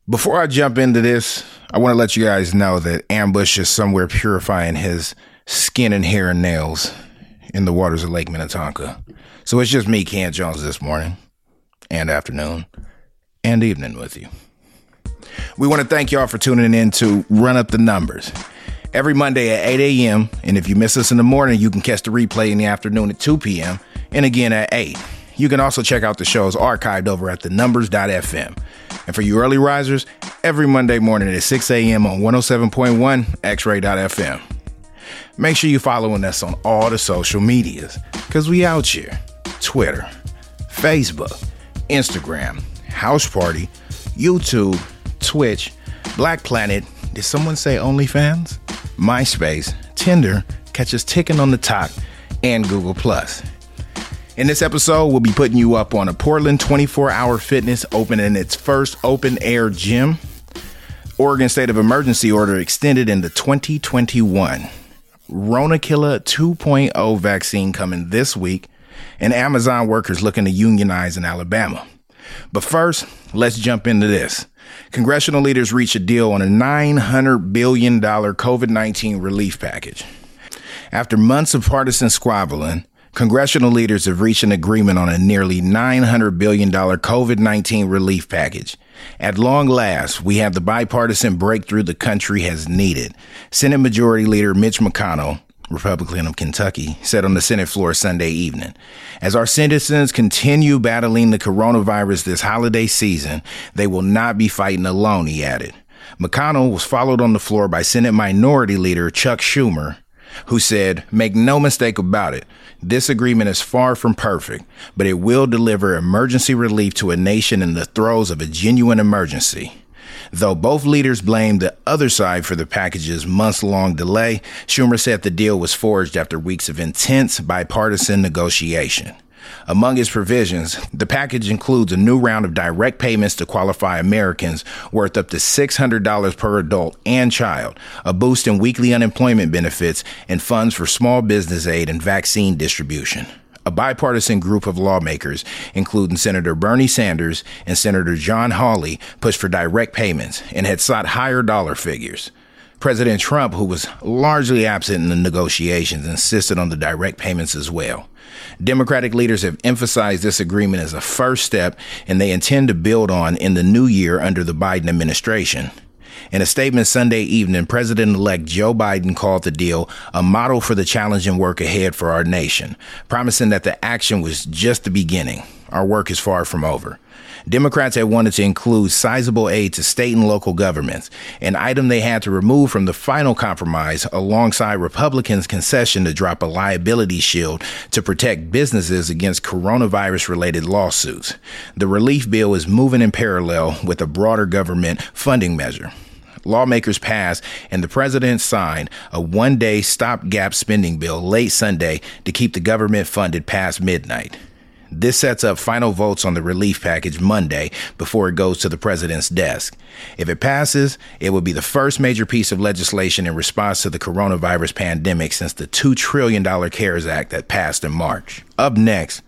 Before I jump into this, I want to let you guys know that Ambush is somewhere purifying his skin and hair and nails in the waters of Lake Minnetonka. So it's just me, Ken Jones, this morning and afternoon and evening with you. We want to thank y'all for tuning in to Run Up the Numbers every Monday at 8 a.m. And if you miss us in the morning, you can catch the replay in the afternoon at 2 p.m. and again at 8. You can also check out the shows archived over at thenumbers.fm. And for you early risers, every Monday morning at 6 a.m. on 107.1 X-Ray.fm. Make sure you're following us on all the social medias, because we out here. Twitter, Facebook, Instagram, House Party, YouTube, Twitch, Black Planet, did someone say OnlyFans? MySpace, Tinder, catch us ticking on the top, and Google+. In this episode, we'll be putting you up on a Portland 24-hour fitness opening its first open-air gym. Oregon state of emergency order extended into 2021. Rona Killer 2.0 vaccine coming this week. And Amazon workers looking to unionize in Alabama. But first, let's jump into this. Congressional leaders reached a deal on a $900 billion COVID-19 relief package. After months of partisan squabbling, congressional leaders have reached an agreement on a nearly $900 billion COVID-19 relief package. At long last, we have the bipartisan breakthrough the country has needed. Senate Majority Leader Mitch McConnell, Republican of Kentucky, said on the Senate floor Sunday evening, as our citizens continue battling the coronavirus this holiday season, they will not be fighting alone, he added. McConnell was followed on the floor by Senate Minority Leader Chuck Schumer, who said, make no mistake about it, this agreement is far from perfect, but it will deliver emergency relief to a nation in the throes of a genuine emergency. Though both leaders blamed the other side for the package's months-long delay, Schumer said the deal was forged after weeks of intense bipartisan negotiation. Among its provisions, the package includes a new round of direct payments to qualify Americans worth up to $600 per adult and child, a boost in weekly unemployment benefits, and funds for small business aid and vaccine distribution. A bipartisan group of lawmakers, including Senator Bernie Sanders and Senator John Hawley, pushed for direct payments and had sought higher dollar figures. President Trump, who was largely absent in the negotiations, insisted on the direct payments as well. Democratic leaders have emphasized this agreement as a first step, and they intend to build on in the new year under the Biden administration. In a statement Sunday evening, President-elect Joe Biden called the deal a model for the challenging work ahead for our nation, promising that the action was just the beginning. Our work is far from over. Democrats had wanted to include sizable aid to state and local governments, an item they had to remove from the final compromise alongside Republicans' concession to drop a liability shield to protect businesses against coronavirus-related lawsuits. The relief bill is moving in parallel with a broader government funding measure. Lawmakers passed and the president signed a one-day stopgap spending bill late Sunday to keep the government funded past midnight. This sets up final votes on the relief package Monday before it goes to the president's desk. If it passes, it would be the first major piece of legislation in response to the coronavirus pandemic since the $2 trillion CARES Act that passed in March. Up next,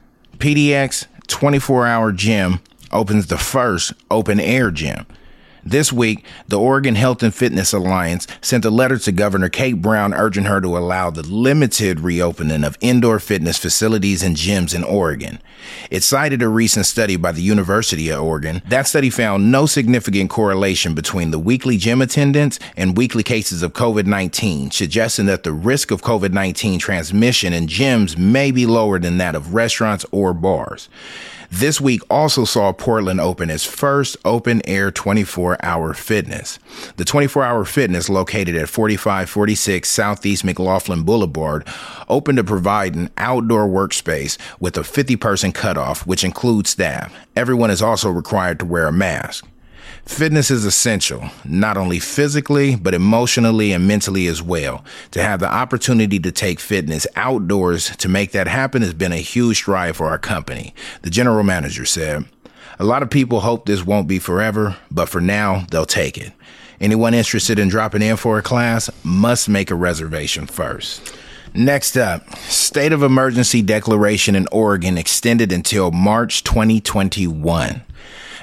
PDX 24-hour gym opens the first open-air gym. This week, the Oregon Health and Fitness Alliance sent a letter to Governor Kate Brown urging her to allow the limited reopening of indoor fitness facilities and gyms in Oregon. It cited a recent study by the University of Oregon. That study found no significant correlation between the weekly gym attendance and weekly cases of COVID-19, suggesting that the risk of COVID-19 transmission in gyms may be lower than that of restaurants or bars. This week also saw Portland open its first open-air 24-hour fitness. The 24-hour fitness, located at 4546 Southeast McLaughlin Boulevard, opened to provide an outdoor workspace with a 50-person cutoff, which includes staff. Everyone is also required to wear a mask. Fitness is essential, not only physically, but emotionally and mentally as well. To have the opportunity to take fitness outdoors to make that happen has been a huge stride for our company, the general manager said. A lot of people hope this won't be forever, but for now, they'll take it. Anyone interested in dropping in for a class must make a reservation first. Next up, state of emergency declaration in Oregon extended until March 2021.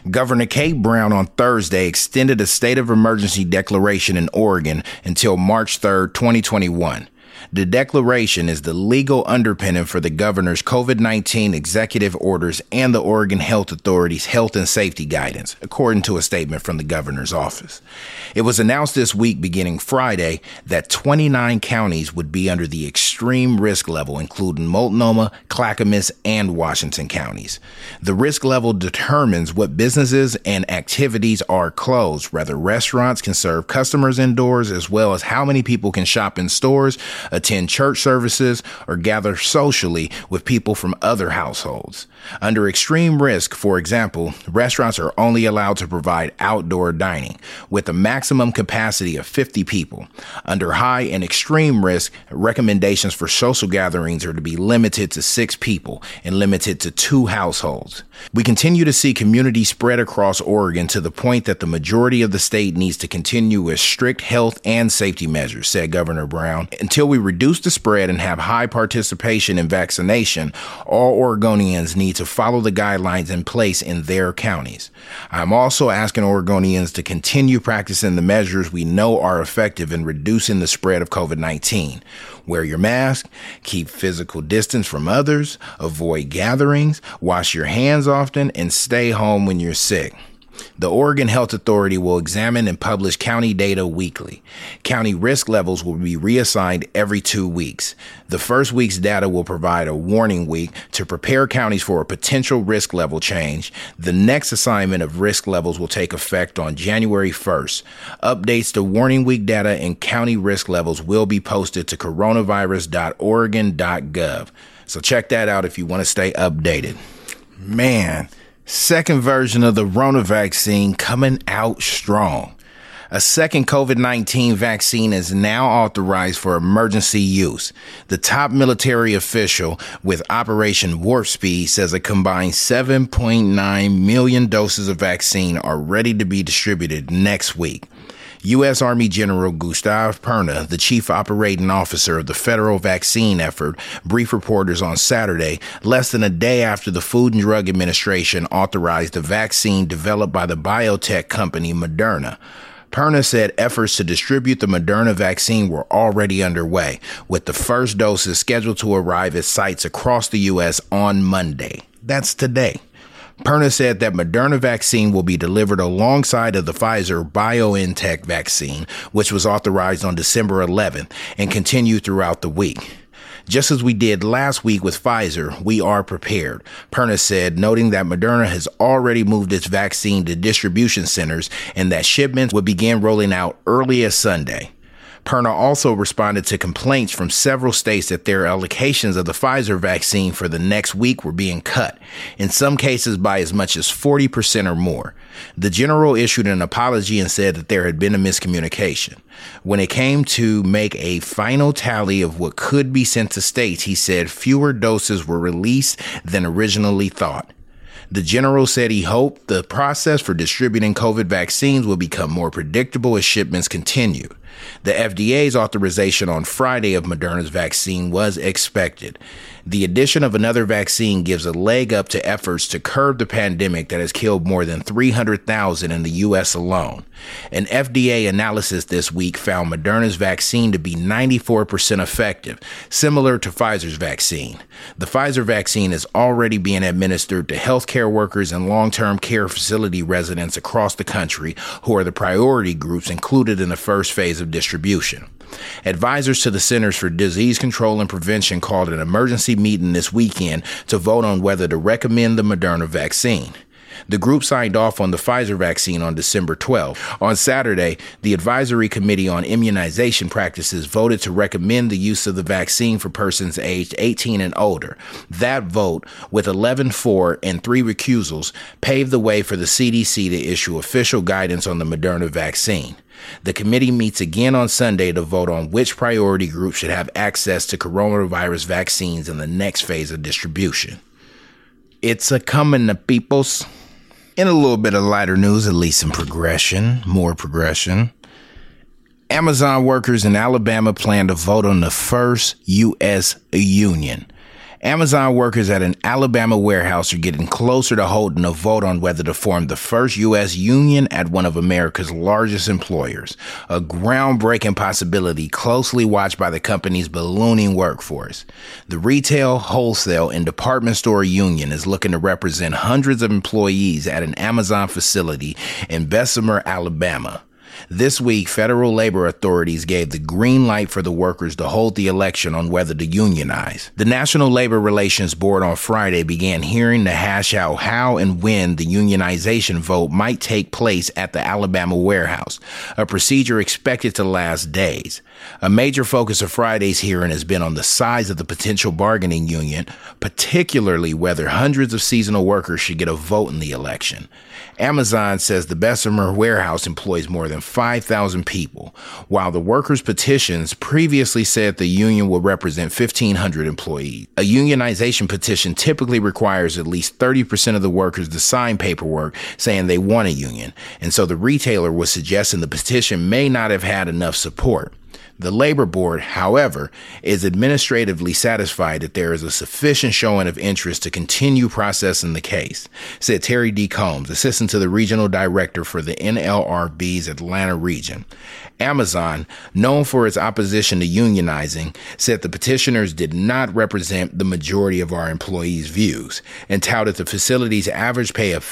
Governor Kate Brown on Thursday extended a state of emergency declaration in Oregon until March 3rd, 2021. The declaration is the legal underpinning for the governor's COVID-19 executive orders and the Oregon Health Authority's health and safety guidance, according to a statement from the governor's office. It was announced this week, beginning Friday, that 29 counties would be under the extreme risk level, including Multnomah, Clackamas, and Washington counties. The risk level determines what businesses and activities are closed. Whether restaurants can serve customers indoors, as well as how many people can shop in stores, attend church services, or gather socially with people from other households. Under extreme risk, for example, restaurants are only allowed to provide outdoor dining with a maximum capacity of 50 people. Under high and extreme risk, recommendations for social gatherings are to be limited to 6 people and limited to 2 households. We continue to see community spread across Oregon to the point that the majority of the state needs to continue with strict health and safety measures, said Governor Brown. Until we reduce the spread and have high participation in vaccination, all Oregonians need to follow the guidelines in place in their counties. I'm also asking Oregonians to continue practicing the measures we know are effective in reducing the spread of COVID-19. Wear your mask, keep physical distance from others, avoid gatherings, wash your hands often, and stay home when you're sick. The Oregon Health Authority will examine and publish county data weekly. County risk levels will be reassigned every 2 weeks. The first week's data will provide a warning week to prepare counties for a potential risk level change. The next assignment of risk levels will take effect on January 1st. Updates to warning week data and county risk levels will be posted to coronavirus.oregon.gov. So check that out if you want to stay updated. Man. Second version of the Rona vaccine coming out strong. A second COVID-19 vaccine is now authorized for emergency use. The top military official with Operation Warp Speed says a combined 7.9 million doses of vaccine are ready to be distributed next week. U.S. Army General Gustave Perna, the chief operating officer of the federal vaccine effort, briefed reporters on Saturday, less than a day after the Food and Drug Administration authorized a vaccine developed by the biotech company Moderna. Perna said efforts to distribute the Moderna vaccine were already underway, with the first doses scheduled to arrive at sites across the U.S. on Monday. That's today. Perna said that Moderna vaccine will be delivered alongside of the Pfizer-BioNTech vaccine, which was authorized on December 11th and continue throughout the week. Just as we did last week with Pfizer, we are prepared, Perna said, noting that Moderna has already moved its vaccine to distribution centers and that shipments would begin rolling out early as Sunday. Perna also responded to complaints from several states that their allocations of the Pfizer vaccine for the next week were being cut, in some cases by as much as 40% or more. The general issued an apology and said that there had been a miscommunication. When it came to make a final tally of what could be sent to states, he said fewer doses were released than originally thought. The general said he hoped the process for distributing COVID vaccines will become more predictable as shipments continue. The FDA's authorization on Friday of Moderna's vaccine was expected. The addition of another vaccine gives a leg up to efforts to curb the pandemic that has killed more than 300,000 in the U.S. alone. An FDA analysis this week found Moderna's vaccine to be 94% effective, similar to Pfizer's vaccine. The Pfizer vaccine is already being administered to healthcare workers and long-term care facility residents across the country who are the priority groups included in the first phase of distribution. Advisors to the Centers for Disease Control and Prevention called an emergency meeting this weekend to vote on whether to recommend the Moderna vaccine. The group signed off on the Pfizer vaccine on December 12th. On Saturday, the Advisory Committee on Immunization Practices voted to recommend the use of the vaccine for persons aged 18 and older. That vote, with 11 for and 3 recusals, paved the way for the CDC to issue official guidance on the Moderna vaccine. The committee meets again on Sunday to vote on which priority group should have access to coronavirus vaccines in the next phase of distribution. It's a coming, the peoples. In a little bit of lighter news, at least some progression, more progression. Amazon workers in Alabama plan to vote on the first U.S. union. Amazon workers at an Alabama warehouse are getting closer to holding a vote on whether to form the first U.S. union at one of America's largest employers, a groundbreaking possibility closely watched by the company's ballooning workforce. The retail, wholesale, and department store union is looking to represent hundreds of employees at an Amazon facility in Bessemer, Alabama. This week, federal labor authorities gave the green light for the workers to hold the election on whether to unionize. The National Labor Relations Board on Friday began hearing to hash out how and when the unionization vote might take place at the Alabama warehouse, a procedure expected to last days. A major focus of Friday's hearing has been on the size of the potential bargaining union, particularly whether hundreds of seasonal workers should get a vote in the election. Amazon says the Bessemer warehouse employs more than 5,000 people, while the workers' petitions previously said the union will represent 1,500 employees. A unionization petition typically requires at least 30% of the workers to sign paperwork saying they want a union, and so the retailer was suggesting the petition may not have had enough support. The Labor Board, however, is administratively satisfied that there is a sufficient showing of interest to continue processing the case, said Terry D. Combs, assistant to the regional director for the NLRB's Atlanta region. Amazon, known for its opposition to unionizing, said the petitioners did not represent the majority of our employees' views and touted the facility's average pay of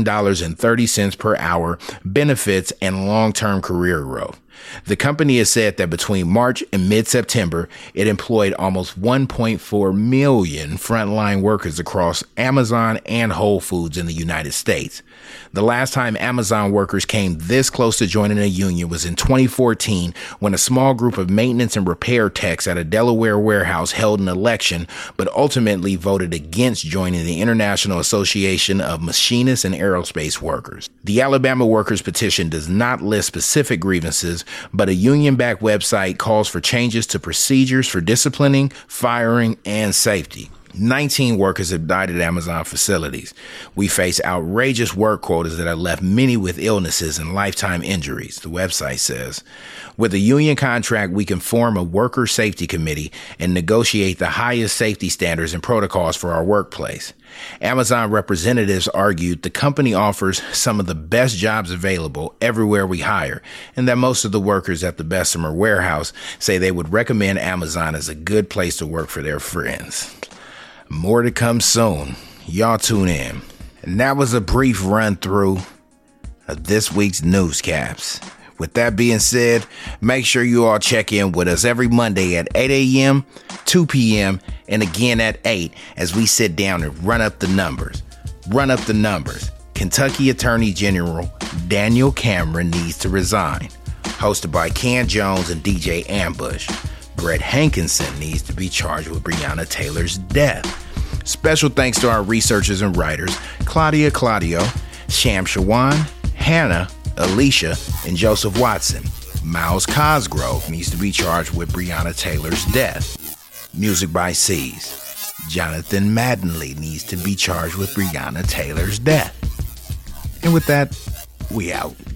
$15.30 per hour, benefits, and long-term career growth. The company has said that between March and mid-September, it employed almost 1.4 million frontline workers across Amazon and Whole Foods in the United States. The last time Amazon workers came this close to joining a union was in 2014 when a small group of maintenance and repair techs at a Delaware warehouse held an election but ultimately voted against joining the International Association of Machinists and Aerospace Workers. The Alabama workers' petition does not list specific grievances, but a union-backed website calls for changes to procedures for disciplining, firing, and safety. 19 workers have died at Amazon facilities. We face outrageous work quotas that have left many with illnesses and lifetime injuries, the website says. With a union contract, we can form a worker safety committee and negotiate the highest safety standards and protocols for our workplace. Amazon representatives argued the company offers some of the best jobs available everywhere we hire, and that most of the workers at the Bessemer warehouse say they would recommend Amazon as a good place to work for their friends. More to come soon. Y'all tune in. And that was a brief run through of this week's newscaps. With that being said, make sure you all check in with us every Monday at 8 a.m., 2 p.m., and again at 8 as we sit down and run up the numbers. Run up the numbers. Kentucky Attorney General Daniel Cameron needs to resign. Hosted by Ken Jones and DJ Ambush. Brett Hankinson needs to be charged with Breonna Taylor's death. Special thanks to our researchers and writers, Claudio, Sham Shawan, Hannah, Alicia, and Joseph Watson. Miles Cosgrove needs to be charged with Breonna Taylor's death. Music by C's. Jonathan Mattingly needs to be charged with Breonna Taylor's death. And with that, we out.